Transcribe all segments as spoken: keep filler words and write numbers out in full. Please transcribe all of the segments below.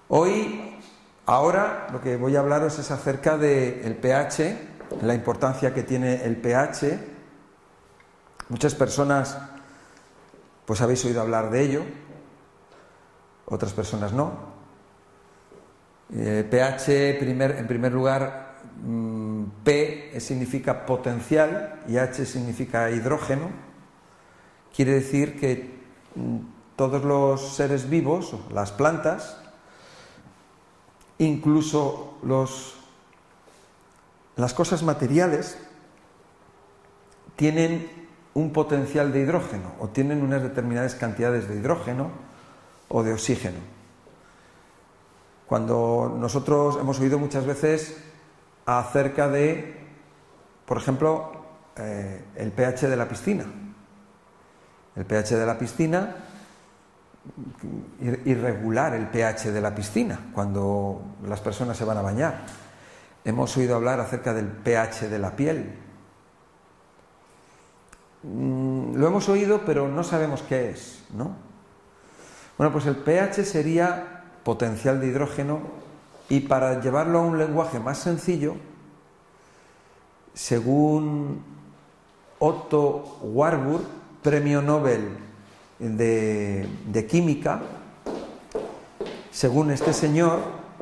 Hoy, ahora, lo que voy a hablaros es acerca del pH, la importancia que tiene el pH. Muchas personas, pues habéis oído hablar de ello, otras personas no. Eh, pH, primer, en primer lugar, mmm, P significa potencial y H significa hidrógeno. Quiere decir que mmm, todos los seres vivos, las plantas, incluso los, las cosas materiales, tienen un potencial de hidrógeno o tienen unas determinadas cantidades de hidrógeno o de oxígeno. Cuando nosotros hemos oído muchas veces acerca de, por ejemplo, eh, el pH de la piscina. El pH de la piscina, irregular el pH de la piscina cuando las personas se van a bañar. Hemos oído hablar acerca del pH de la piel. Lo hemos oído, pero no sabemos qué es, ¿no? Bueno, pues el pH sería potencial de hidrógeno, y para llevarlo a un lenguaje más sencillo, según Otto Warburg, premio Nobel de, de química, según este señor,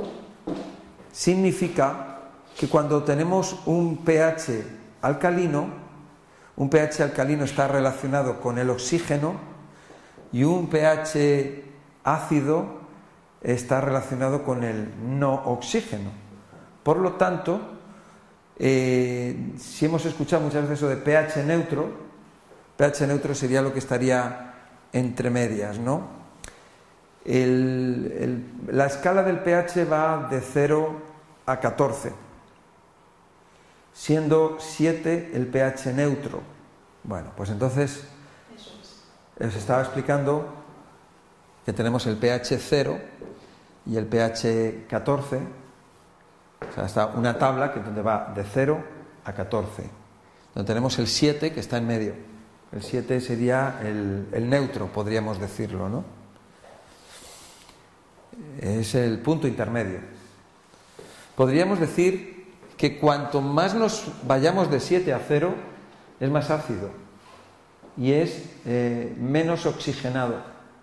significa que cuando tenemos un pH alcalino, un pH alcalino está relacionado con el oxígeno y un pH ácido está relacionado con el no oxígeno. Por lo tanto, eh, si hemos escuchado muchas veces eso de pH neutro, pH neutro sería lo que estaría entre medias, ¿no? El, el, la escala del pH va de cero a catorce, siendo siete el pH neutro. Bueno, pues entonces os estaba explicando que tenemos el pH cero y el pH catorce, o sea, está una tabla que donde va de cero a catorce, donde tenemos el siete que está en medio. El siete sería el, el neutro, podríamos decirlo, ¿no? Es el punto intermedio. Podríamos decir que cuanto más nos vayamos de siete a cero, es más ácido y es eh, menos oxigenado.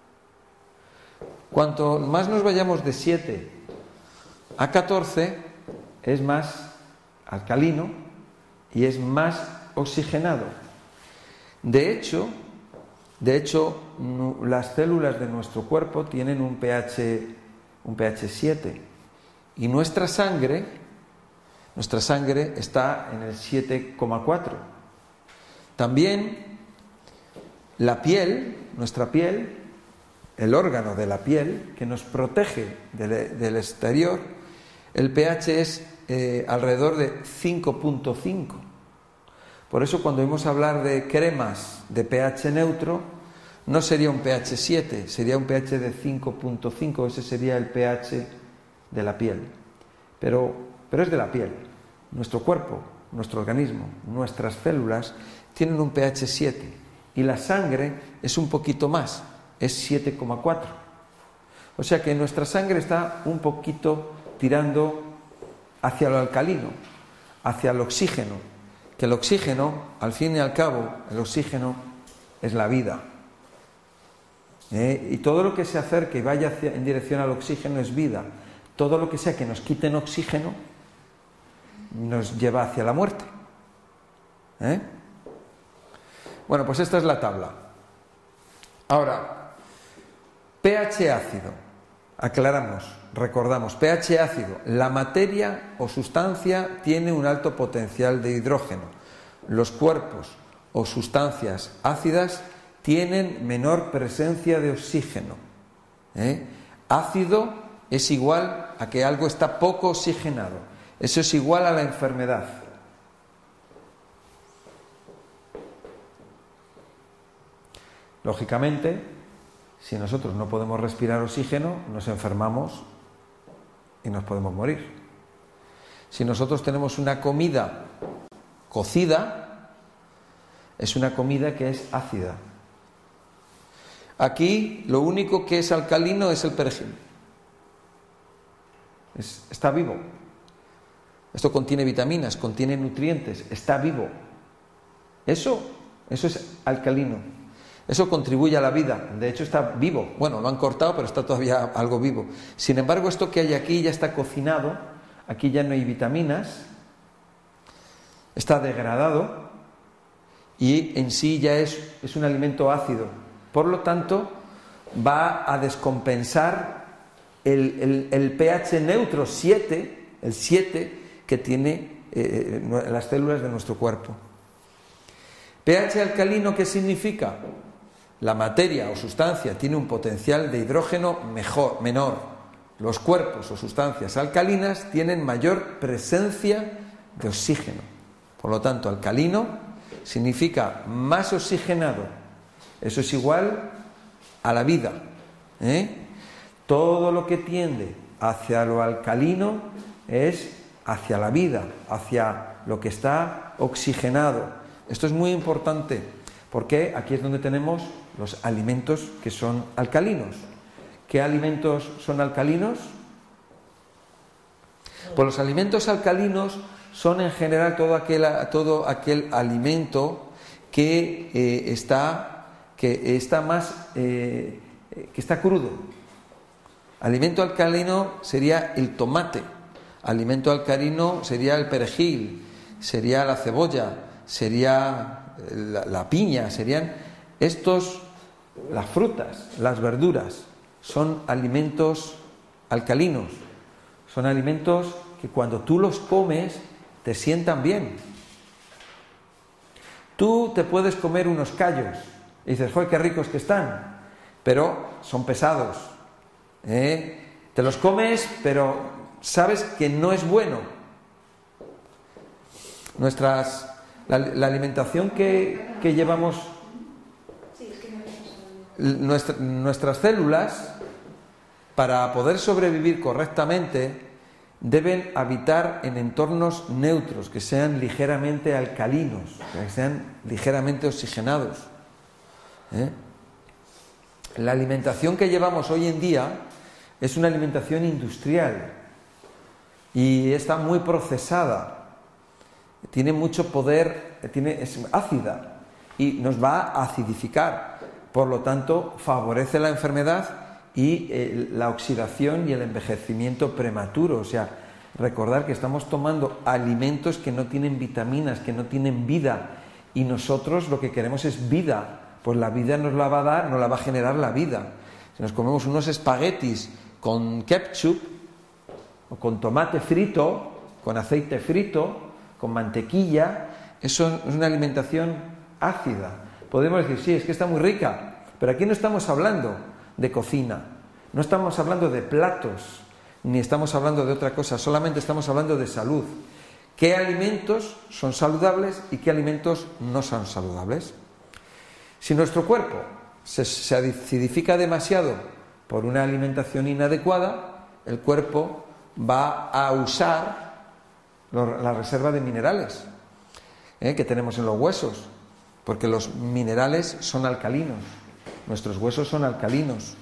Cuanto más nos vayamos de siete a catorce, es más alcalino y es más oxigenado. De hecho, de hecho, las células de nuestro cuerpo tienen un pH, un pH siete, y nuestra sangre, nuestra sangre está en el siete coma cuatro. También la piel, nuestra piel, el órgano de la piel que nos protege del, del exterior, el pH es eh, alrededor de cinco punto cinco. Por eso cuando oímos hablar de cremas de pH neutro, no sería un pH siete, sería un pH de cinco punto cinco, ese sería el pH de la piel. Pero, pero es de la piel. Nuestro cuerpo, nuestro organismo, nuestras células tienen un pH siete y la sangre es un poquito más, es siete coma cuatro. O sea que nuestra sangre está un poquito tirando hacia lo alcalino, hacia el oxígeno. Que el oxígeno, al fin y al cabo, el oxígeno es la vida. ¿Eh? Y todo lo que se acerque y vaya hacia, en dirección al oxígeno es vida. Todo lo que sea que nos quiten oxígeno nos lleva hacia la muerte. ¿Eh? Bueno, pues esta es la tabla. Ahora, pH ácido. Aclaramos, recordamos, pH ácido, la materia o sustancia tiene un alto potencial de hidrógeno. Los cuerpos o sustancias ácidas tienen menor presencia de oxígeno. ¿Eh? Ácido es igual a que algo está poco oxigenado. Eso es igual a la enfermedad. Lógicamente, si nosotros no podemos respirar oxígeno, nos enfermamos y nos podemos morir. Si nosotros tenemos una comida cocida, es una comida que es ácida. Aquí lo único que es alcalino es el perejil. es, está vivo. Esto contiene vitaminas, contiene nutrientes, está vivo. Eso, eso es alcalino. Eso contribuye a la vida. De hecho está vivo. Bueno, lo han cortado, pero está todavía algo vivo. Sin embargo, esto que hay aquí ya está cocinado. Aquí ya no hay vitaminas. Está degradado. Y en sí ya es, es un alimento ácido. Por lo tanto, va a descompensar el, el, el pH neutro siete, el siete que tiene eh, las células de nuestro cuerpo. pH alcalino, ¿qué significa? La materia o sustancia tiene un potencial de hidrógeno mejor, menor. Los cuerpos o sustancias alcalinas tienen mayor presencia de oxígeno. Por lo tanto, alcalino significa más oxigenado. Eso es igual a la vida, ¿eh? Todo lo que tiende hacia lo alcalino es hacia la vida, hacia lo que está oxigenado. Esto es muy importante porque aquí es donde tenemos los alimentos que son alcalinos. ¿Qué alimentos son alcalinos? Pues los alimentos alcalinos son en general todo aquel, todo aquel alimento que eh, está, que está más, eh, que está crudo. Alimento alcalino sería el tomate, alimento alcalino sería el perejil, sería la cebolla, sería la, la piña, serían estos, las frutas, las verduras, son alimentos alcalinos, son alimentos que cuando tú los comes te sientan bien. Tú te puedes comer unos callos y dices, ¡joder, qué ricos que están! Pero son pesados, ¿eh? Te los comes, pero sabes que no es bueno. Nuestras, la, la alimentación que, que llevamos, nuestra, nuestras células, para poder sobrevivir correctamente, deben habitar en entornos neutros, que sean ligeramente alcalinos, que sean ligeramente oxigenados, ¿eh? La alimentación que llevamos hoy en día es una alimentación industrial y está muy procesada, tiene mucho poder, tiene, es ácida y nos va a acidificar, por lo tanto favorece la enfermedad y eh, la oxidación y el envejecimiento prematuro. O sea, recordar que estamos tomando alimentos que no tienen vitaminas, que no tienen vida, y nosotros lo que queremos es vida. Pues la vida nos la va a dar, nos la va a generar la vida. Si nos comemos unos espaguetis con ketchup o con tomate frito, con aceite frito, con mantequilla, eso es una alimentación ácida. Podemos decir, sí, es que está muy rica, pero aquí no estamos hablando de cocina, no estamos hablando de platos, ni estamos hablando de otra cosa, solamente estamos hablando de salud. ¿Qué alimentos son saludables y qué alimentos no son saludables? Si nuestro cuerpo se, se acidifica demasiado por una alimentación inadecuada, el cuerpo va a usar la reserva de minerales, ¿eh? que tenemos en los huesos, porque los minerales son alcalinos, nuestros huesos son alcalinos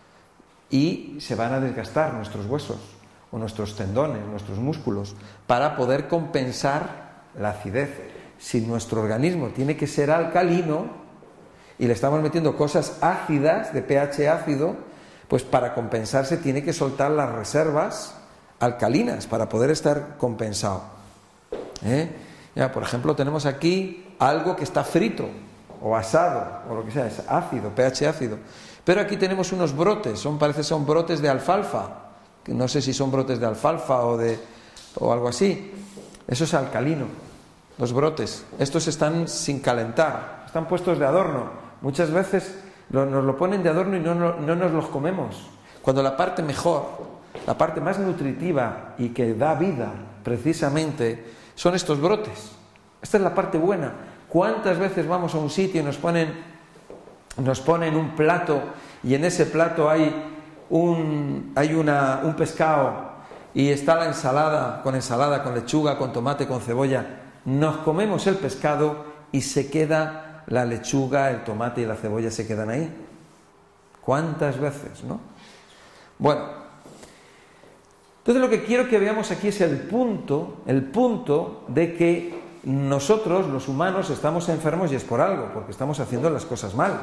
y se van a desgastar nuestros huesos o nuestros tendones, nuestros músculos, para poder compensar la acidez. Si nuestro organismo tiene que ser alcalino y le estamos metiendo cosas ácidas, de pH ácido, pues para compensarse tiene que soltar las reservas alcalinas para poder estar compensado, ¿eh? Ya, por ejemplo, tenemos aquí algo que está frito o asado o lo que sea, es ácido, pH ácido, pero aquí tenemos unos brotes, son, parece son brotes de alfalfa, que no sé si son brotes de alfalfa o de o algo así. Eso es alcalino, los brotes. Estos están sin calentar, están puestos de adorno. Muchas veces lo, nos lo ponen de adorno y no, no, no nos los comemos, cuando la parte mejor, la parte más nutritiva y que da vida precisamente son estos brotes. Esta es la parte buena. ¿Cuántas veces vamos a un sitio y nos ponen, nos ponen un plato y en ese plato hay un, hay una, un pescado y está la ensalada, con ensalada, con lechuga, con tomate, con cebolla? Nos comemos el pescado y se queda la lechuga, el tomate y la cebolla, se quedan ahí. ¿Cuántas veces, no? Bueno, Entonces lo que quiero que veamos aquí es el punto, el punto de que nosotros, los humanos, estamos enfermos y es por algo, porque estamos haciendo las cosas mal.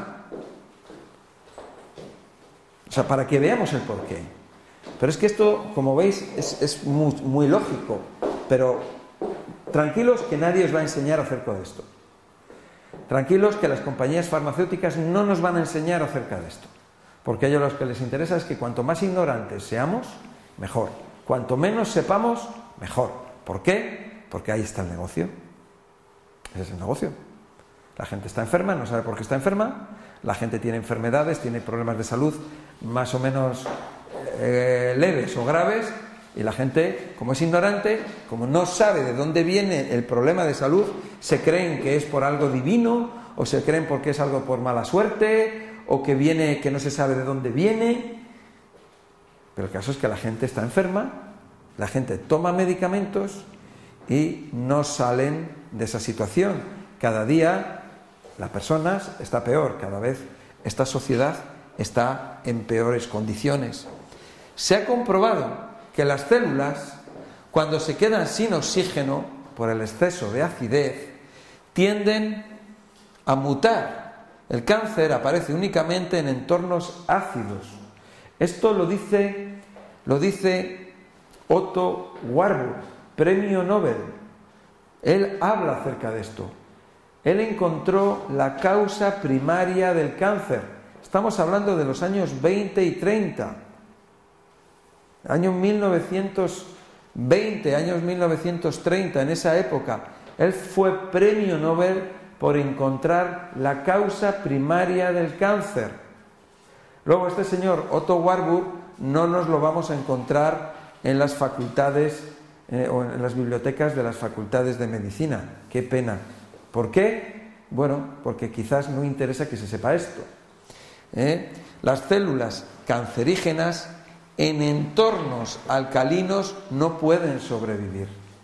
O sea, para que veamos el porqué. Pero es que esto, como veis, es, es muy, muy lógico, pero tranquilos que nadie os va a enseñar acerca de esto. Tranquilos que las compañías farmacéuticas no nos van a enseñar acerca de esto, porque a ellos lo que les interesa es que cuanto más ignorantes seamos, mejor. Cuanto menos sepamos, mejor. ¿Por qué? Porque ahí está el negocio. Ese es el negocio. La gente está enferma, no sabe por qué está enferma, la gente tiene enfermedades, tiene problemas de salud más o menos eh, leves o graves, y la gente, como es ignorante, como no sabe de dónde viene el problema de salud, se creen que es por algo divino, o se creen porque es algo por mala suerte, o que viene, que no se sabe de dónde viene. Pero el caso es que la gente está enferma, la gente toma medicamentos y no salen de esa situación. Cada día la persona está peor, cada vez esta sociedad está en peores condiciones. Se ha comprobado que las células, cuando se quedan sin oxígeno por el exceso de acidez, tienden a mutar. El cáncer aparece únicamente en entornos ácidos. Esto lo dice, lo dice Otto Warburg, premio Nobel. Él habla acerca de esto. Él encontró la causa primaria del cáncer. Estamos hablando de los años veinte y treinta. Año mil novecientos veinte, años mil novecientos treinta, en esa época. Él fue premio Nobel por encontrar la causa primaria del cáncer. Luego este señor Otto Warburg no nos lo vamos a encontrar en las facultades eh, o en las bibliotecas de las facultades de medicina. Qué pena. ¿Por qué? Bueno, porque quizás no interesa que se sepa esto. ¿Eh? Las células cancerígenas en entornos alcalinos no pueden sobrevivir.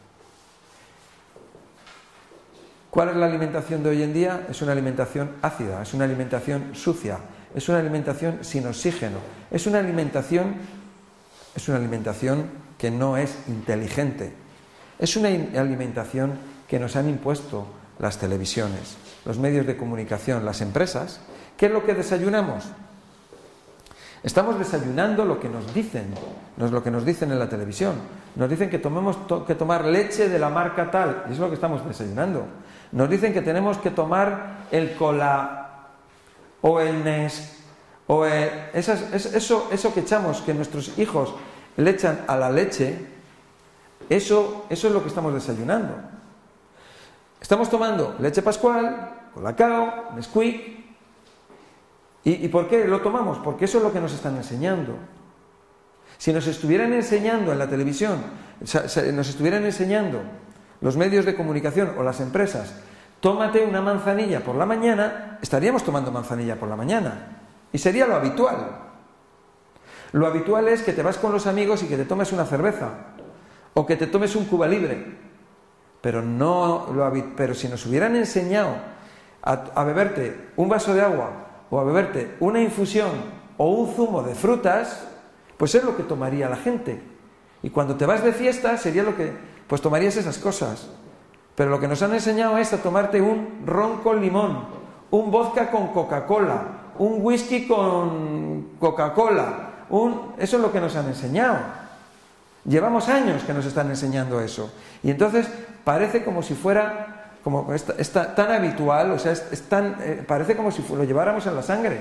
¿Cuál es la alimentación de hoy en día? Es una alimentación ácida, es una alimentación sucia, es una alimentación sin oxígeno, es una alimentación, es una alimentación que no es inteligente, es una alimentación que nos han impuesto las televisiones, los medios de comunicación, las empresas. ¿Qué es lo que desayunamos? Estamos desayunando lo que nos dicen, no es lo que nos dicen en la televisión. Nos dicen que tomemos to- que tomar leche de la marca tal, y es lo que estamos desayunando. Nos dicen que tenemos que tomar el cola o el Nes o el, esas, es, eso, eso que echamos, que nuestros hijos le echan a la leche, eso, eso es lo que estamos desayunando. Estamos tomando leche Pascual, Colacao, Nesquik. ¿Y, ¿Y por qué lo tomamos? Porque eso es lo que nos están enseñando. Si nos estuvieran enseñando en la televisión, nos estuvieran enseñando los medios de comunicación o las empresas, tómate una manzanilla por la mañana, estaríamos tomando manzanilla por la mañana. Y sería lo habitual. Lo habitual es que te vas con los amigos y que te tomes una cerveza, o que te tomes un Cuba Libre. Pero, no lo habi- pero si nos hubieran enseñado a, a beberte un vaso de agua, o a beberte una infusión o un zumo de frutas, pues es lo que tomaría la gente. Y cuando te vas de fiesta sería lo que, pues tomarías esas cosas. Pero lo que nos han enseñado es a tomarte un ron con limón, un vodka con Coca-Cola, un whisky con Coca-Cola, un... eso es lo que nos han enseñado. Llevamos años que nos están enseñando eso. Y entonces parece como si fuera... como está, está tan habitual, o sea, es, es tan, eh, parece como si lo lleváramos en la sangre.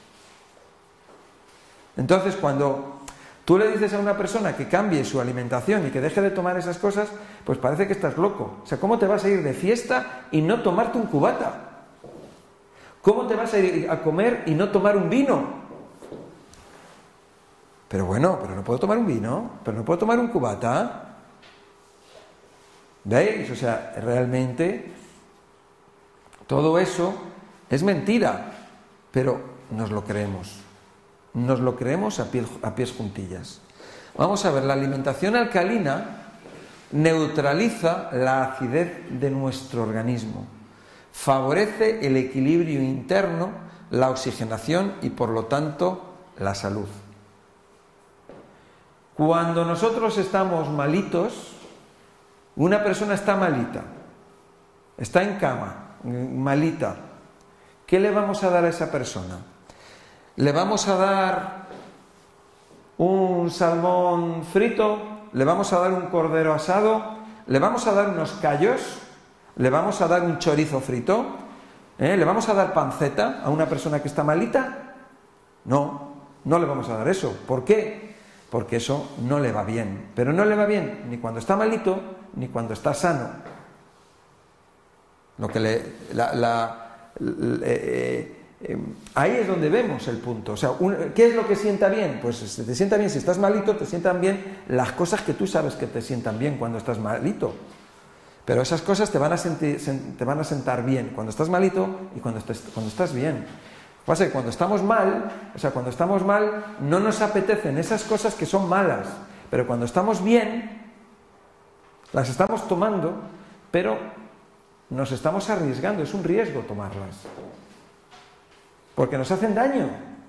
Entonces, cuando tú le dices a una persona que cambie su alimentación y que deje de tomar esas cosas, pues parece que estás loco. O sea, ¿cómo te vas a ir de fiesta y no tomarte un cubata? ¿Cómo te vas a ir a comer y no tomar un vino? Pero bueno, pero no puedo tomar un vino, pero no puedo tomar un cubata. ¿Veis? O sea, realmente todo eso es mentira, pero nos lo creemos. Nos lo creemos a, pie, a pies juntillas. Vamos a ver, la alimentación alcalina neutraliza la acidez de nuestro organismo, favorece el equilibrio interno, la oxigenación y por lo tanto la salud. Cuando nosotros estamos malitos, una persona está malita, está en cama, malita, ¿qué le vamos a dar a esa persona? ¿Le vamos a dar un salmón frito? ¿Le vamos a dar un cordero asado? ¿Le vamos a dar unos callos? ¿Le vamos a dar un chorizo frito? ¿Eh? ¿Le vamos a dar panceta a una persona que está malita? No, no le vamos a dar eso. ¿Por qué? Porque eso no le va bien. Pero no le va bien ni cuando está malito, ni cuando está sano. Lo que le... La, la, la, eh, eh, ahí es donde vemos el punto. O sea, un, ¿qué es lo que sienta bien? Pues si te sienta bien, si estás malito, te sientan bien las cosas que tú sabes que te sientan bien cuando estás malito. Pero esas cosas te van a, sentir, te van a sentar bien cuando estás malito y cuando, estés, cuando estás bien. Pasa que cuando estamos mal, o sea, cuando estamos mal, no nos apetecen esas cosas que son malas. Pero cuando estamos bien, las estamos tomando, pero nos estamos arriesgando, es un riesgo tomarlas. Porque nos hacen daño.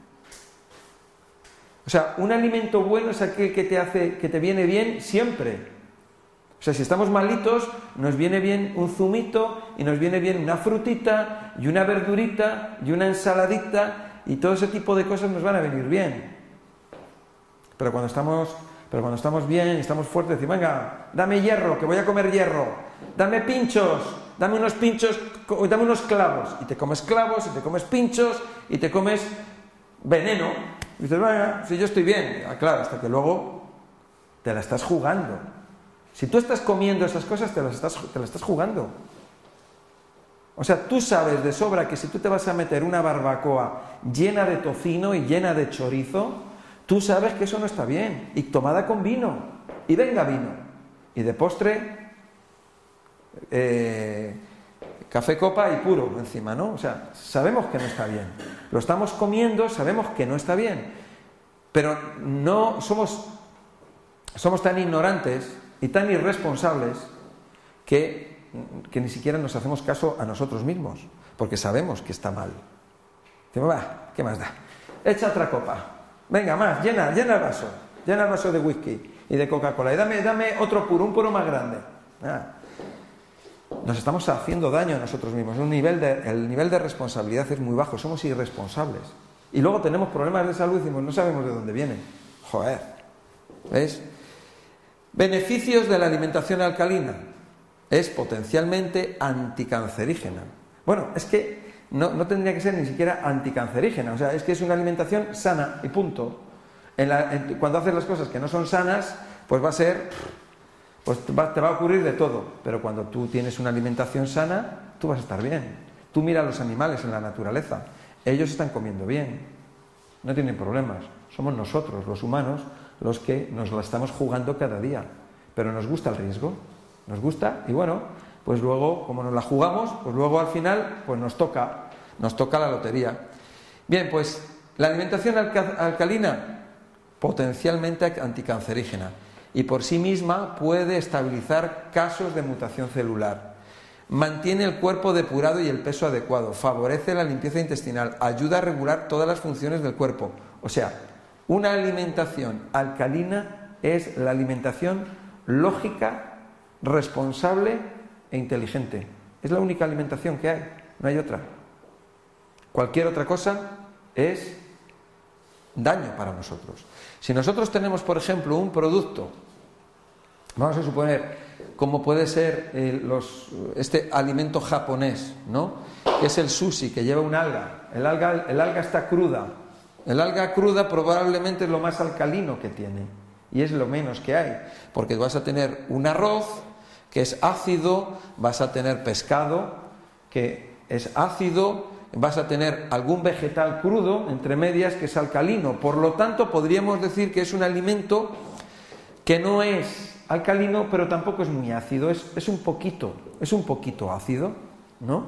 O sea, un alimento bueno es aquel que te hace, que te viene bien siempre. O sea, si estamos malitos, nos viene bien un zumito y nos viene bien una frutita y una verdurita y una ensaladita y todo ese tipo de cosas nos van a venir bien. Pero cuando estamos, pero cuando estamos bien y estamos fuertes, decimos, venga, dame hierro, que voy a comer hierro, dame pinchos, dame unos pinchos, dame unos clavos. Y te comes clavos, y te comes pinchos, y te comes veneno. Y dices, venga, si yo estoy bien. Ah, claro, hasta que luego te la estás jugando. Si tú estás comiendo esas cosas, te las estás, te las estás jugando. O sea, tú sabes de sobra que si tú te vas a meter una barbacoa llena de tocino y llena de chorizo, tú sabes que eso no está bien. Y tomada con vino. Y venga vino. Y de postre, eh, café copa y puro encima, ¿no? O sea, sabemos que no está bien. Lo estamos comiendo, sabemos que no está bien. Pero no somos, somos tan ignorantes y tan irresponsables que, que ni siquiera nos hacemos caso a nosotros mismos, porque sabemos que está mal. Decimos, va, ¿qué más da? Echa otra copa, venga, más, llena, llena el vaso, llena el vaso de whisky y de Coca-Cola, y dame, dame otro puro, un puro más grande. Ah. Nos estamos haciendo daño a nosotros mismos, un nivel de, el nivel de responsabilidad es muy bajo, somos irresponsables. Y luego tenemos problemas de salud y decimos, no sabemos de dónde vienen. Joder, ¿ves? Beneficios de la alimentación alcalina. Es potencialmente anticancerígena. Bueno, es que no, no tendría que ser ni siquiera anticancerígena. O sea, es que es una alimentación sana y punto. En la, en, cuando haces las cosas que no son sanas, pues va a ser... Pues te va, te va a ocurrir de todo. Pero cuando tú tienes una alimentación sana, tú vas a estar bien. Tú mira a los animales en la naturaleza. Ellos están comiendo bien. No tienen problemas. Somos nosotros, los humanos, los que nos la estamos jugando cada día. Pero nos gusta el riesgo, nos gusta, y bueno, pues luego, como nos la jugamos, pues luego al final, pues nos toca, nos toca la lotería. Bien, pues la alimentación alca- alcalina, potencialmente anticancerígena, y por sí misma puede estabilizar casos de mutación celular. Mantiene el cuerpo depurado y el peso adecuado, favorece la limpieza intestinal, ayuda a regular todas las funciones del cuerpo. O sea, una alimentación alcalina es la alimentación lógica, responsable e inteligente. Es la única alimentación que hay, no hay otra. Cualquier otra cosa es daño para nosotros. Si nosotros tenemos, por ejemplo, un producto, vamos a suponer, como puede ser eh, los, este alimento japonés, ¿no? Que es el sushi, que lleva un alga. El alga, el alga está cruda. El alga cruda probablemente es lo más alcalino que tiene y es lo menos que hay, porque vas a tener un arroz que es ácido, vas a tener pescado que es ácido, vas a tener algún vegetal crudo entre medias que es alcalino. Por lo tanto, podríamos decir que es un alimento que no es alcalino, pero tampoco es muy ácido, es, es un poquito, es un poquito ácido, ¿no?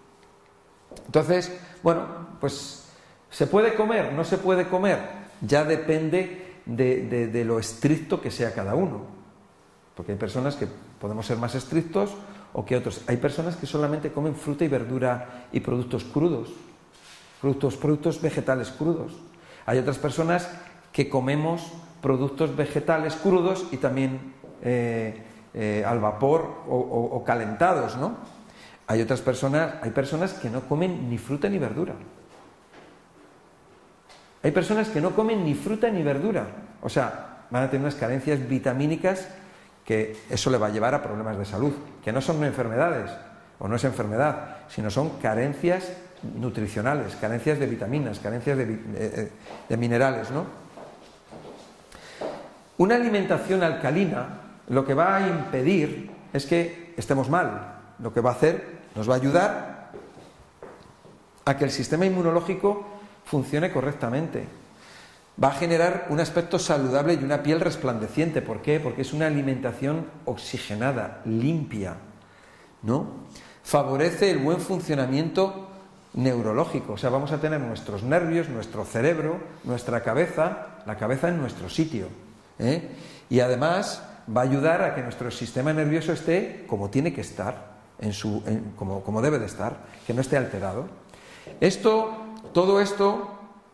Entonces, bueno, pues ¿se puede comer? ¿No se puede comer? Ya depende de, de, de lo estricto que sea cada uno. Porque hay personas que podemos ser más estrictos o que otros. Hay personas que solamente comen fruta y verdura y productos crudos, productos, productos vegetales crudos. Hay otras personas que comemos productos vegetales crudos y también eh, eh, al vapor o, o, o calentados, ¿no? Hay otras personas, hay personas que no comen ni fruta ni verdura. Hay personas que no comen ni fruta ni verdura. O sea, van a tener unas carencias vitamínicas que eso le va a llevar a problemas de salud, que no son enfermedades, o no es enfermedad, sino son carencias nutricionales, carencias de vitaminas, carencias de, de, de minerales, ¿no? Una alimentación alcalina lo que va a impedir es que estemos mal. Lo que va a hacer, nos va a ayudar a que el sistema inmunológico funcione correctamente. Va a generar un aspecto saludable y una piel resplandeciente. ¿Por qué? Porque es una alimentación oxigenada, limpia, ¿no? Favorece el buen funcionamiento neurológico. O sea, vamos a tener nuestros nervios, nuestro cerebro, nuestra cabeza, la cabeza en nuestro sitio, ¿eh? Y además va a ayudar a que nuestro sistema nervioso esté como tiene que estar, en su, en, como, como debe de estar, que no esté alterado. Esto, todo esto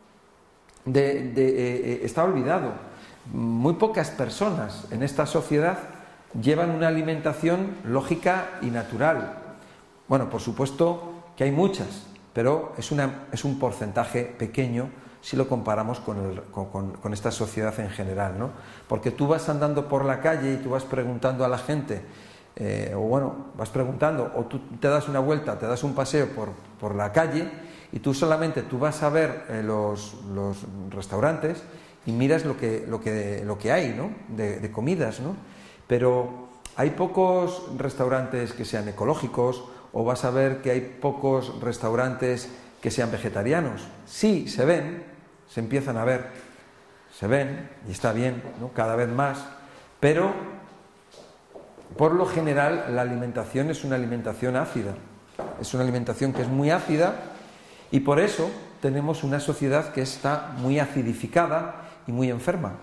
de, de, eh, está olvidado. Muy pocas personas en esta sociedad llevan una alimentación lógica y natural. Bueno, por supuesto que hay muchas, pero es, una, es un porcentaje pequeño si lo comparamos con, el, con, con esta sociedad en general, ¿no? Porque tú vas andando por la calle y tú vas preguntando a la gente, eh, o bueno, vas preguntando, o tú te das una vuelta, te das un paseo por, por la calle y tú solamente tú vas a ver eh, los, los restaurantes y miras lo que, lo que, lo que hay, ¿no? de, de comidas, ¿no? Pero hay pocos restaurantes que sean ecológicos, o vas a ver que hay pocos restaurantes que sean vegetarianos. Sí, se ven, se empiezan a ver, se ven, y está bien, ¿no? Cada vez más, pero por lo general la alimentación es una alimentación ácida, es una alimentación que es muy ácida, y por eso tenemos una sociedad que está muy acidificada y muy enferma.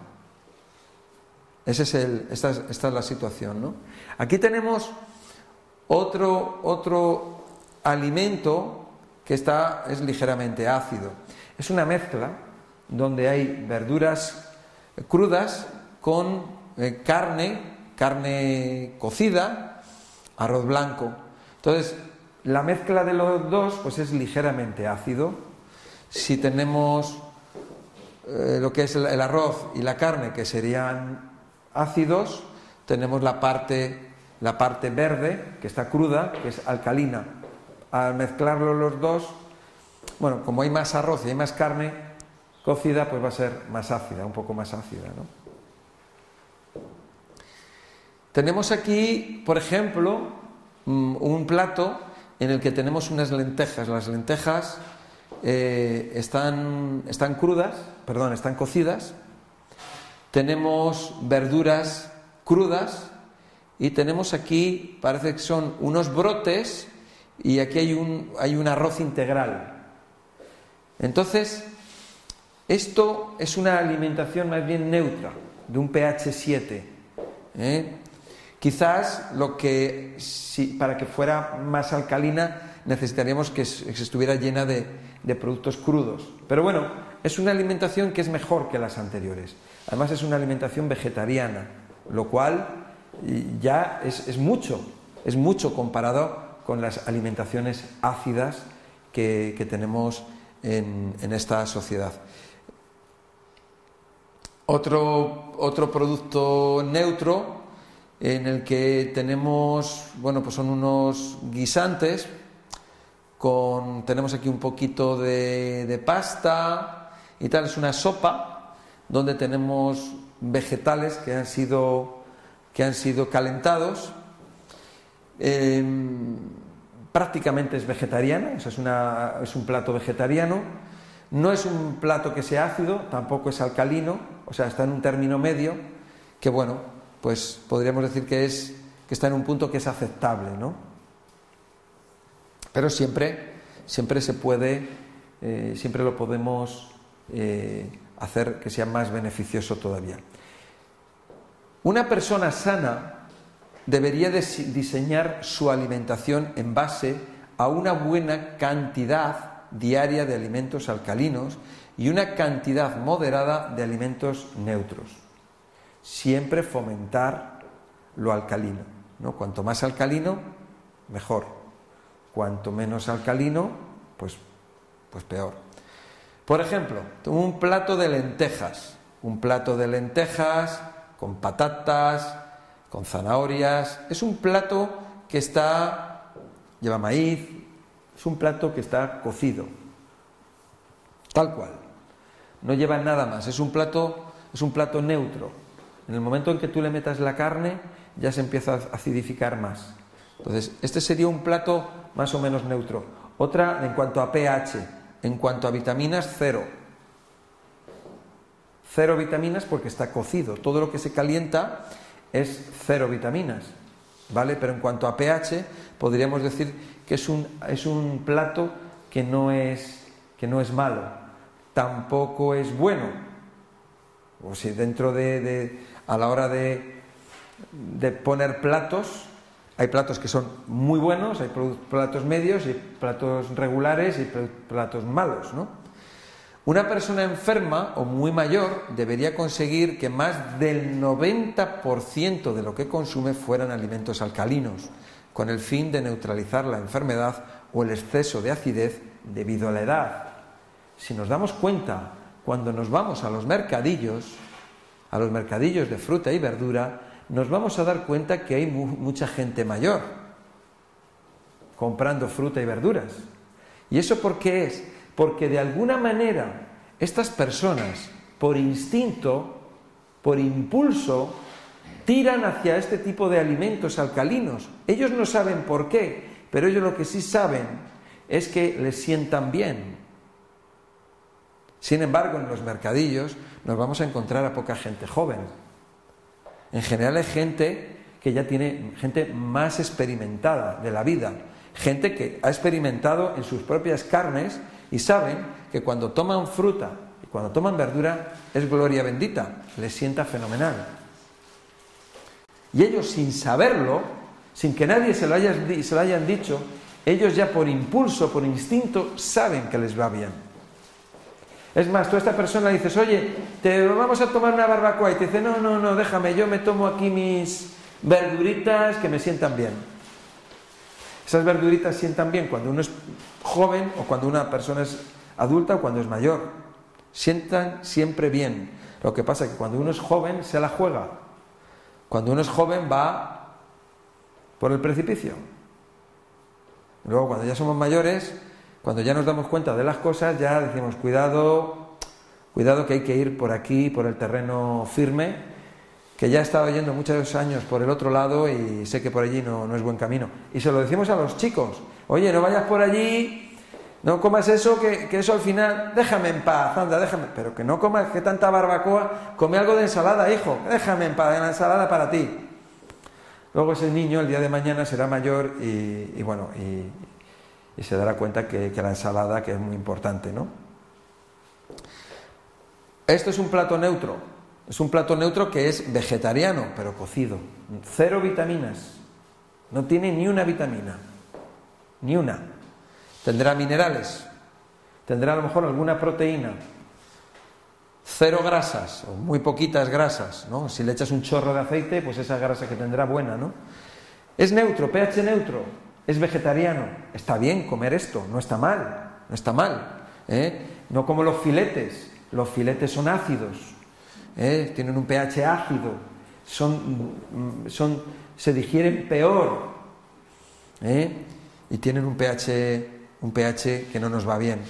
Ese es el, esta, es, esta es la situación, ¿no? Aquí tenemos otro, otro alimento que está, es ligeramente ácido. Es una mezcla donde hay verduras crudas con eh, carne, carne cocida, arroz blanco. Entonces, la mezcla de los dos pues es ligeramente ácido. Si tenemos eh, lo que es el, el arroz y la carne, que serían ácidos, tenemos la parte, la parte verde, que está cruda, que es alcalina. Al mezclarlo los dos, bueno, como hay más arroz y hay más carne cocida, pues va a ser más ácida, un poco más ácida, ¿no? Tenemos aquí, por ejemplo, un plato en el que tenemos unas lentejas. Las lentejas eh, están, están crudas, perdón, están cocidas. Tenemos verduras crudas y tenemos aquí, parece que son unos brotes, y aquí hay un, hay un arroz integral. Entonces, esto es una alimentación más bien neutra, de un pH siete. ¿eh? Quizás lo que, si, para que fuera más alcalina, necesitaríamos que se estuviera llena de, de productos crudos. Pero bueno, es una alimentación que es mejor que las anteriores. Además es una alimentación vegetariana, lo cual ya es, es mucho, es mucho comparado con las alimentaciones ácidas que, que tenemos en, en esta sociedad. Otro, otro producto neutro en el que tenemos, bueno, pues son unos guisantes, con, tenemos aquí un poquito de, de pasta y tal, es una sopa donde tenemos vegetales que han sido, que han sido calentados. Eh, prácticamente es vegetariana, o sea, es, una, es un plato vegetariano. No es un plato que sea ácido, tampoco es alcalino, o sea, está en un término medio que, bueno, pues podríamos decir que, es, que está en un punto que es aceptable, ¿no? Pero siempre, siempre se puede, eh, siempre lo podemos eh, hacer que sea más beneficioso todavía. Una persona sana debería diseñar su alimentación en base a una buena cantidad diaria de alimentos alcalinos y una cantidad moderada de alimentos neutros. siempre fomentar lo alcalino, ¿no? Cuanto más alcalino, mejor. Cuanto menos alcalino, pues, pues peor. Por ejemplo, un plato de lentejas, un plato de lentejas con patatas, con zanahorias, es un plato que está, lleva maíz, es un plato que está cocido, tal cual, no lleva nada más, es un plato, es un plato neutro. En el momento en que tú le metas la carne, ya se empieza a acidificar más. Entonces, este sería un plato más o menos neutro. Otra, en cuanto a pH, en cuanto a vitaminas, cero. Cero vitaminas porque está cocido. Todo lo que se calienta es cero vitaminas, ¿vale? Pero en cuanto a pH, podríamos decir que es un, es un plato que no es, que no es malo, tampoco es bueno. O si dentro de, de a la hora de, de poner platos, hay platos que son muy buenos, hay platos medios y platos regulares y platos malos, ¿no? Una persona enferma o muy mayor debería conseguir que más del noventa por ciento de lo que consume fueran alimentos alcalinos, con el fin de neutralizar la enfermedad o el exceso de acidez debido a la edad. Si nos damos cuenta, cuando nos vamos a los mercadillos, a los mercadillos de fruta y verdura, nos vamos a dar cuenta que hay mu- mucha gente mayor comprando fruta y verduras. ¿Y eso por qué es? Porque de alguna manera estas personas, por instinto, por impulso, tiran hacia este tipo de alimentos alcalinos. Ellos no saben por qué, pero ellos lo que sí saben es que les sientan bien. Sin embargo, en los mercadillos nos vamos a encontrar a poca gente joven. En general es gente que ya tiene, gente más experimentada de la vida, gente que ha experimentado en sus propias carnes y saben que cuando toman fruta y cuando toman verdura es gloria bendita, les sienta fenomenal. Y ellos, sin saberlo, sin que nadie se lo haya, se lo hayan dicho, ellos ya por impulso, por instinto, saben que les va bien. Es más, tú a esta persona le dices, oye, te vamos a tomar una barbacoa, y te dice, no, no, no, déjame, yo me tomo aquí mis verduritas que me sientan bien. Esas verduritas sientan bien cuando uno es joven o cuando una persona es adulta o cuando es mayor. Sientan siempre bien. Lo que pasa es que cuando uno es joven se la juega. Cuando uno es joven va por el precipicio. Luego cuando ya somos mayores, cuando ya nos damos cuenta de las cosas, ya decimos, cuidado, cuidado que hay que ir por aquí, por el terreno firme, que ya he estado yendo muchos años por el otro lado y sé que por allí no, no es buen camino. Y se lo decimos a los chicos, oye, no vayas por allí, no comas eso, que, que eso al final, déjame en paz, anda, déjame, pero que no comas que tanta barbacoa, come algo de ensalada, hijo, déjame en paz, la ensalada para ti. Luego ese niño el día de mañana será mayor y, y bueno, y, y se dará cuenta que, que la ensalada, que es muy importante, ¿no? Esto es un plato neutro. Es un plato neutro que es vegetariano, pero cocido. Cero vitaminas. No tiene ni una vitamina. Ni una. Tendrá minerales. Tendrá a lo mejor alguna proteína. Cero grasas, o muy poquitas grasas, ¿no? Si le echas un chorro de aceite, pues esa grasa que tendrá buena, ¿no? Es neutro, pH neutro. Es vegetariano. Está bien comer esto, no está mal. No está mal. ¿eh? No como los filetes. Los filetes son ácidos. ¿Eh? Tienen un pH ácido, son, son, se digieren peor, ¿eh? y tienen un pH, un pH que no nos va bien.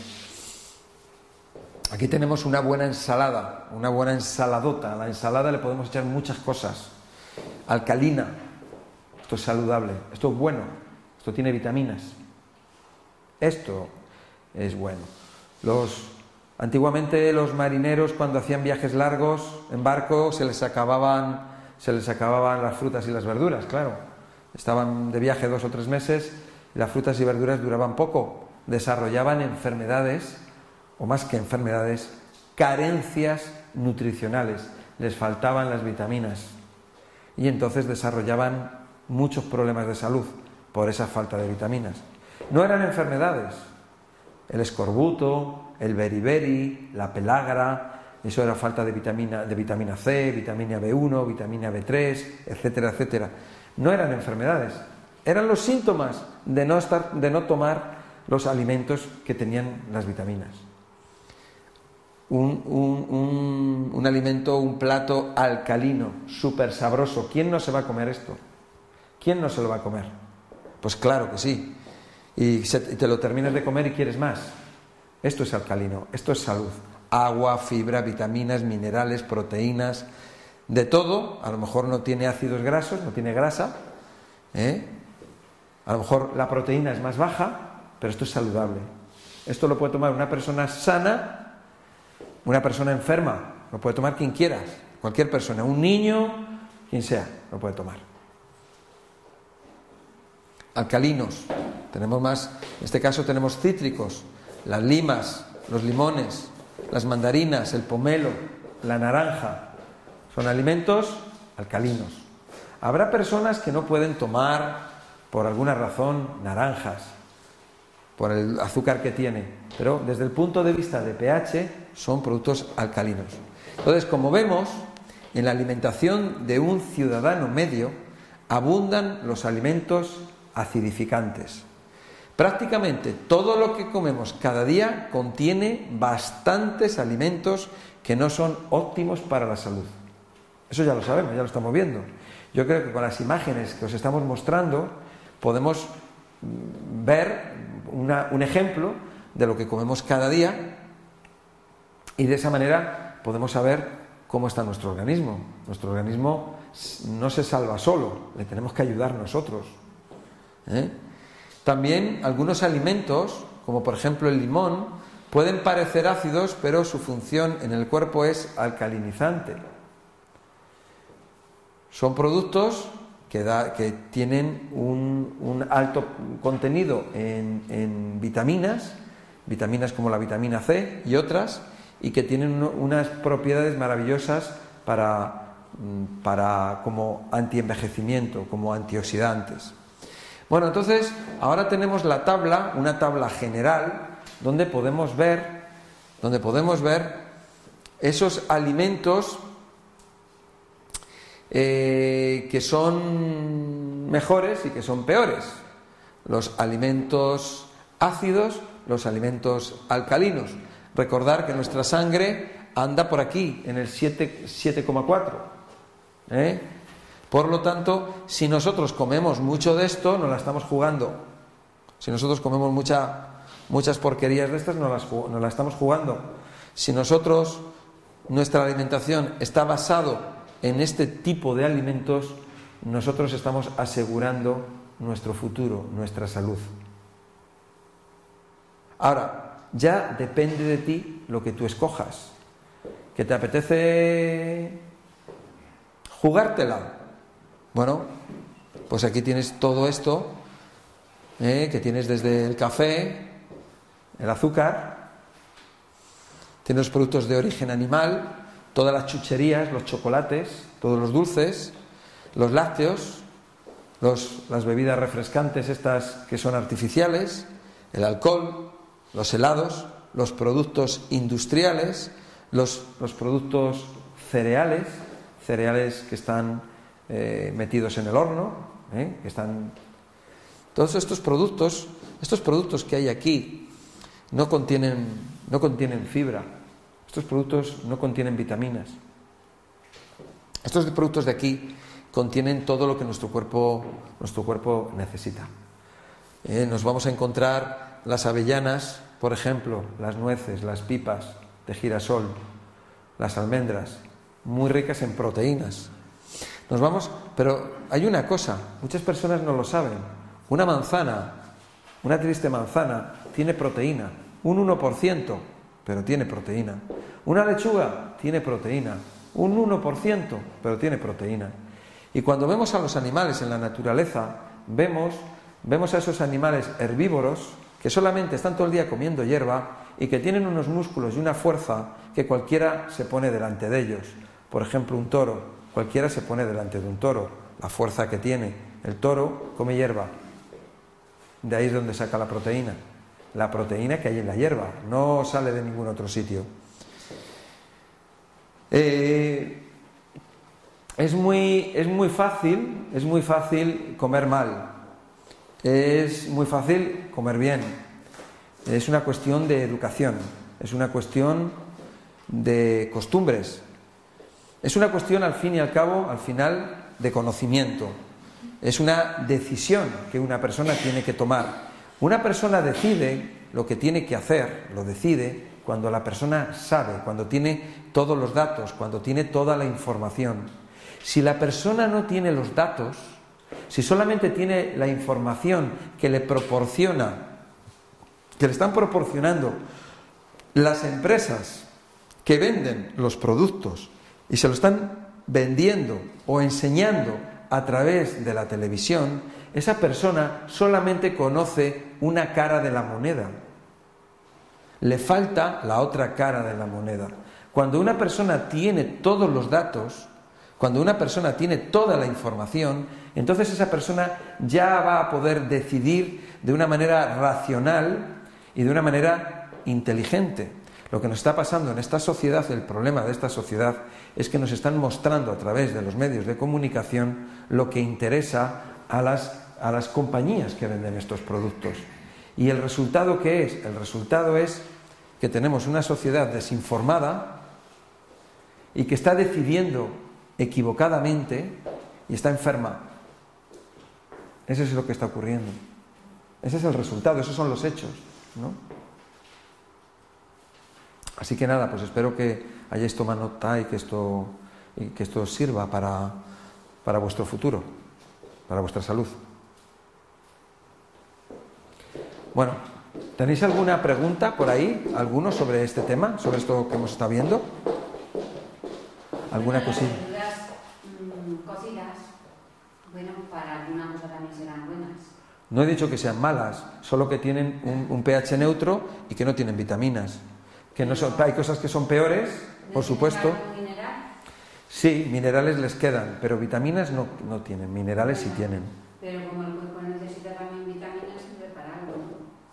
Aquí tenemos una buena ensalada, una buena ensaladota. A la ensalada le podemos echar muchas cosas. Alcalina, esto es saludable, esto es bueno, esto tiene vitaminas, esto es bueno. Los Antiguamente los marineros, cuando hacían viajes largos en barco, se les acababan, se les acababan las frutas y las verduras, claro. Estaban de viaje dos o tres meses y las frutas y verduras duraban poco. Desarrollaban enfermedades, o más que enfermedades, carencias nutricionales. Les faltaban las vitaminas. Y entonces desarrollaban muchos problemas de salud por esa falta de vitaminas. No eran enfermedades. El escorbuto, el beriberi, la pelagra, eso era falta de vitamina, de vitamina C, vitamina B uno, vitamina B tres, etcétera, etcétera. No eran enfermedades, eran los síntomas de no, estar, de no tomar los alimentos que tenían las vitaminas. Un, un, un, un alimento, un plato alcalino, súper sabroso. ¿Quién no se va a comer esto? ¿Quién no se lo va a comer? Pues claro que sí. Y, se, y te lo terminas de comer y quieres más. Esto es alcalino, esto es salud. Agua, fibra, vitaminas, minerales, proteínas, de todo. A lo mejor no tiene ácidos grasos, no tiene grasa, ¿eh? A lo mejor la proteína es más baja, pero esto es saludable. Esto lo puede tomar una persona sana, una persona enferma, lo puede tomar quien quieras, cualquier persona, un niño, quien sea, lo puede tomar. Alcalinos, tenemos más, en este caso tenemos cítricos, las limas, los limones, las mandarinas, el pomelo, la naranja, son alimentos alcalinos. Habrá personas que no pueden tomar, por alguna razón, naranjas, por el azúcar que tiene, pero desde el punto de vista de pH son productos alcalinos. Entonces, como vemos, en la alimentación de un ciudadano medio abundan los alimentos acidificantes. Prácticamente todo lo que comemos cada día contiene bastantes alimentos que no son óptimos para la salud. Eso ya lo sabemos, ya lo estamos viendo. Yo creo que con las imágenes que os estamos mostrando podemos ver una, un ejemplo de lo que comemos cada día y de esa manera podemos saber cómo está nuestro organismo. Nuestro organismo no se salva solo, le tenemos que ayudar nosotros, ¿eh? También algunos alimentos, como por ejemplo el limón, pueden parecer ácidos, pero su función en el cuerpo es alcalinizante. Son productos que, da, que tienen un, un alto contenido en, en vitaminas, vitaminas como la vitamina C y otras, y que tienen uno, unas propiedades maravillosas para, para como antienvejecimiento, como antioxidantes. Bueno, entonces ahora tenemos la tabla, una tabla general, donde podemos ver, donde podemos ver esos alimentos eh, que son mejores y que son peores. Los alimentos ácidos, los alimentos alcalinos. Recordar que nuestra sangre anda por aquí, en el siete coma cuatro. ¿eh? Por lo tanto, si nosotros comemos mucho de esto, nos la estamos jugando. Si nosotros comemos mucha, muchas porquerías de estas, nos las, nos la estamos jugando. Si nosotros, nuestra alimentación está basado en este tipo de alimentos, nosotros estamos asegurando nuestro futuro, nuestra salud. Ahora, ya depende de ti lo que tú escojas. ¿Que te apetece jugártela? Bueno, pues aquí tienes todo esto, ¿eh? que tienes desde el café, el azúcar, tienes los productos de origen animal, todas las chucherías, los chocolates, todos los dulces, los lácteos, los, las bebidas refrescantes estas que son artificiales, el alcohol, los helados, los productos industriales, los, los productos cereales, cereales que están eh, metidos en el horno, ¿eh? que están... Todos estos productos, estos productos que hay aquí no contienen, no contienen fibra, estos productos no contienen vitaminas. Estos productos de aquí contienen todo lo que nuestro cuerpo, nuestro cuerpo necesita. Eh, nos vamos a encontrar las avellanas, por ejemplo, las nueces, las pipas de girasol, las almendras, muy ricas en proteínas. Nos vamos, pero hay una cosa, muchas personas no lo saben. Una manzana, una triste manzana, tiene proteína, un uno por ciento, pero tiene proteína. Una lechuga tiene proteína, un uno por ciento, pero tiene proteína. Y cuando vemos a los animales en la naturaleza, vemos, vemos a esos animales herbívoros que solamente están todo el día comiendo hierba y que tienen unos músculos y una fuerza que cualquiera se pone delante de ellos. Por ejemplo, un toro, cualquiera se pone delante de un toro, la fuerza que tiene. El toro come hierba, de ahí es donde saca la proteína. La proteína que hay en la hierba, no sale de ningún otro sitio. Eh, es, muy, es muy fácil, es muy fácil comer mal. Es muy fácil comer bien. Es una cuestión de educación, es una cuestión de costumbres. Es una cuestión, al fin y al cabo, al final, de conocimiento. Es una decisión que una persona tiene que tomar. Una persona decide lo que tiene que hacer, lo decide cuando la persona sabe, cuando tiene todos los datos, cuando tiene toda la información. Si la persona no tiene los datos, si solamente tiene la información que le proporciona, que le están proporcionando las empresas que venden los productos y se lo están vendiendo o enseñando a través de la televisión, esa persona solamente conoce una cara de la moneda. Le falta la otra cara de la moneda. Cuando una persona tiene todos los datos, cuando una persona tiene toda la información, entonces esa persona ya va a poder decidir de una manera racional y de una manera inteligente. Lo que nos está pasando en esta sociedad, el problema de esta sociedad, es que nos están mostrando a través de los medios de comunicación lo que interesa a las, a las compañías que venden estos productos. ¿Y el resultado qué es? El resultado es que tenemos una sociedad desinformada y que está decidiendo equivocadamente y está enferma. Eso es lo que está ocurriendo. Ese es el resultado, esos son los hechos, ¿no? Así que nada, pues espero que hayáis tomado nota y que esto, y que esto os sirva para, para vuestro futuro, para vuestra salud. Bueno, ¿tenéis alguna pregunta por ahí? ¿Alguno sobre este tema? ¿Sobre esto que hemos estado viendo? ¿Alguna cosilla? Las verduras mmm, cocidas, bueno, para alguna cosa también serán buenas. No he dicho que sean malas, solo que tienen un, un pH neutro y que no tienen vitaminas. Que no son, hay cosas que son peores, por supuesto. ¿Mineral? Sí, minerales les quedan, pero vitaminas no, no tienen, minerales sí tienen. Pero como el cuerpo necesita también vitaminas, sirve para algo, ¿no?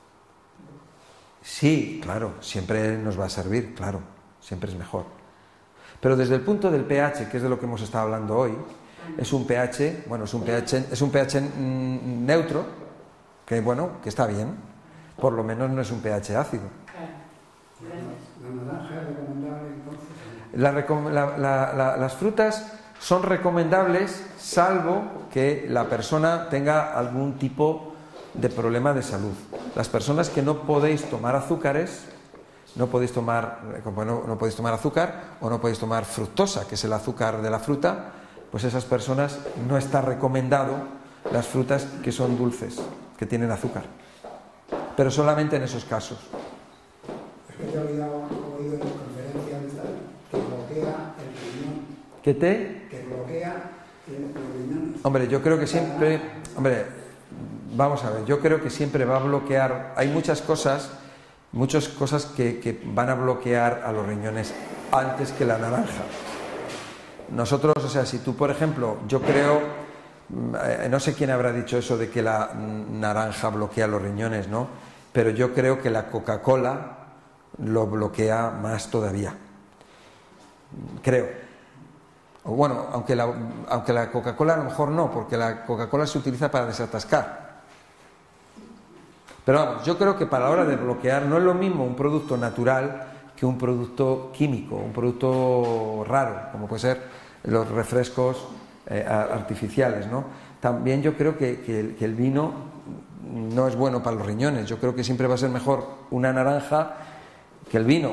Sí, claro, siempre nos va a servir, claro, siempre es mejor. Pero desde el punto del pH, que es de lo que hemos estado hablando hoy, es un pH, bueno, es un pH, es un pH neutro, que bueno, que está bien, por lo menos no es un pH ácido. ¿La naranja es recomendable entonces? La, la, la, la, las frutas son recomendables salvo que la persona tenga algún tipo de problema de salud. Las personas que no podéis tomar azúcares, no podéis tomar, no, no podéis tomar azúcar o no podéis tomar fructosa, que es el azúcar de la fruta, pues esas personas no está recomendado las frutas que son dulces, que tienen azúcar. Pero solamente en esos casos. Es que te he oído, oído en conferencias de estas que bloquea el riñón. ¿Qué te? Que bloquea el, los riñones. Hombre, yo creo que siempre, hombre, vamos a ver, yo creo que siempre va a bloquear, hay muchas cosas, muchas cosas que, que van a bloquear a los riñones antes que la naranja. Nosotros, o sea, si tú, por ejemplo, yo creo, eh, no sé quién habrá dicho eso de que la naranja bloquea los riñones, ¿no? Pero yo creo que la Coca-Cola lo bloquea más todavía. Creo. O bueno, aunque la, aunque la Coca-Cola a lo mejor no, porque la Coca-Cola se utiliza para desatascar. Pero vamos, yo creo que para la hora de bloquear no es lo mismo un producto natural que un producto químico, un producto raro, como puede ser los refrescos eh, artificiales, ¿no? También yo creo que, que, el, que el vino no es bueno para los riñones. Yo creo que siempre va a ser mejor una naranja que el vino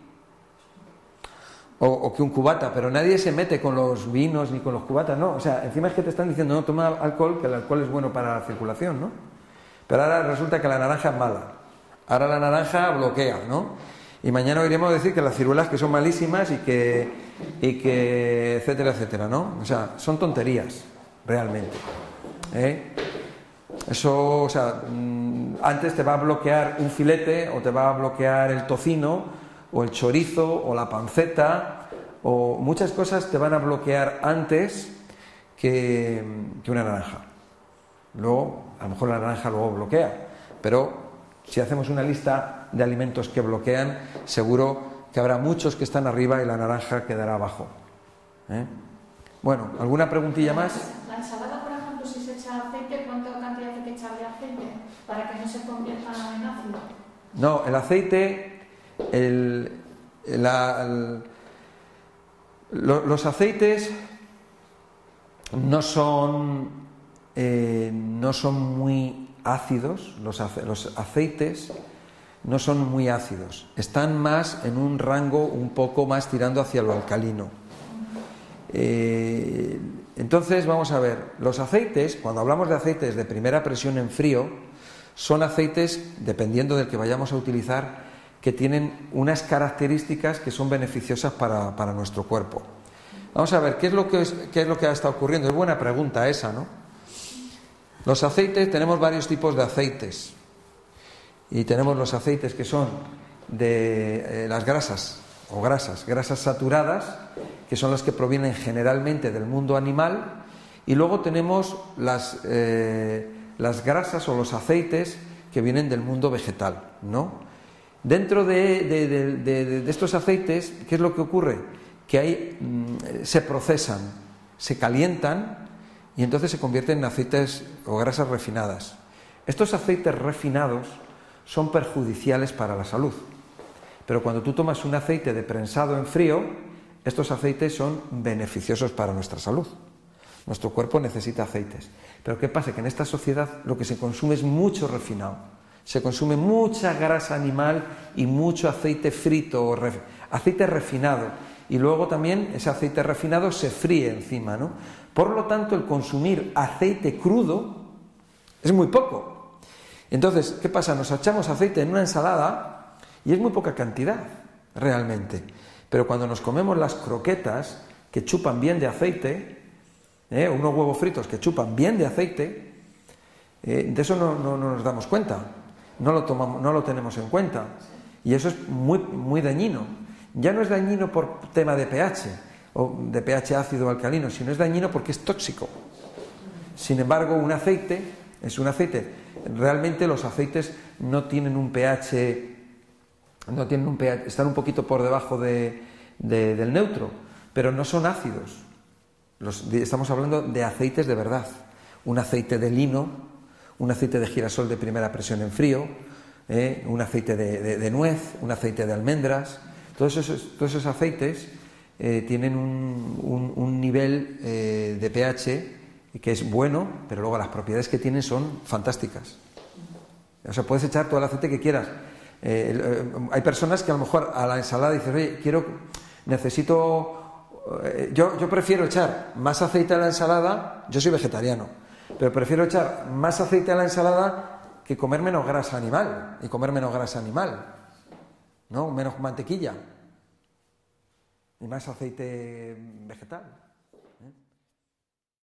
o, o que un cubata, pero nadie se mete con los vinos ni con los cubatas, no, o sea, encima es que te están diciendo no toma alcohol, que el alcohol es bueno para la circulación, ¿no? Pero ahora resulta que la naranja es mala, ahora la naranja bloquea, ¿no? Y mañana oiremos decir que las ciruelas que son malísimas y que, y que etcétera, etcétera, ¿no? O sea, son tonterías, realmente, ¿eh? Eso, o sea, antes te va a bloquear un filete o te va a bloquear el tocino o el chorizo o la panceta o muchas cosas te van a bloquear antes que, que una naranja. Luego, a lo mejor la naranja luego bloquea, pero si hacemos una lista de alimentos que bloquean, seguro que habrá muchos que están arriba y la naranja quedará abajo. ¿Eh? Bueno, ¿alguna preguntilla más? La ensalada, por ejemplo, si se echa aceite, ¿cuánta cantidad hay que echarle aceite para que no se convierta en ácido? No, el aceite, el, la, el, lo, los aceites no son, eh, no son muy ácidos, los, ace, los aceites no son muy ácidos, están más en un rango un poco más tirando hacia lo alcalino. Eh, entonces, vamos a ver, los aceites, cuando hablamos de aceites de primera presión en frío, son aceites, dependiendo del que vayamos a utilizar, que tienen unas características que son beneficiosas para, para nuestro cuerpo. Vamos a ver, ¿qué es lo que, es, qué es lo que ha estado ocurriendo? Es buena pregunta esa, ¿no? Los aceites, tenemos varios tipos de aceites. Y tenemos los aceites que son de eh, las grasas, o grasas, grasas saturadas, que son las que provienen generalmente del mundo animal, y luego tenemos las, eh, las grasas o los aceites que vienen del mundo vegetal, ¿no? Dentro de, de, de, de, de estos aceites, ¿qué es lo que ocurre? Que hay, mmm, se procesan, se calientan y entonces se convierten en aceites o grasas refinadas. Estos aceites refinados son perjudiciales para la salud, pero cuando tú tomas un aceite de prensado en frío, estos aceites son beneficiosos para nuestra salud. Nuestro cuerpo necesita aceites. Pero ¿qué pasa? Que en esta sociedad lo que se consume es mucho refinado. Se consume mucha grasa animal y mucho aceite frito, o ref... aceite refinado. Y luego también ese aceite refinado se fríe encima, ¿no? Por lo tanto, el consumir aceite crudo es muy poco. Entonces, ¿qué pasa? Nos echamos aceite en una ensalada y es muy poca cantidad, realmente. Pero cuando nos comemos las croquetas que chupan bien de aceite, ¿eh? unos huevos fritos que chupan bien de aceite, eh, de eso no, no, no nos damos cuenta, no lo, tomamos, no lo tenemos en cuenta. Y eso es muy, muy dañino. Ya no es dañino por tema de pH, o de pH ácido o alcalino, sino es dañino porque es tóxico. Sin embargo, un aceite es un aceite. Realmente los aceites no tienen un pH... No tienen un pH, están un poquito por debajo de, de, del neutro, pero no son ácidos. Los, estamos hablando de aceites de verdad. Un aceite de lino, un aceite de girasol de primera presión en frío, eh, un aceite de, de, de nuez, un aceite de almendras. Todos esos, todos esos aceites eh, tienen un, un, un nivel eh, de pH que es bueno, pero luego las propiedades que tienen son fantásticas. O sea, puedes echar todo el aceite que quieras. Eh, eh, hay personas que a lo mejor a la ensalada dicen, oye, quiero, necesito, eh, yo, yo prefiero echar más aceite a la ensalada, yo soy vegetariano, pero prefiero echar más aceite a la ensalada que comer menos grasa animal, y comer menos grasa animal, ¿no? Menos mantequilla, y más aceite vegetal.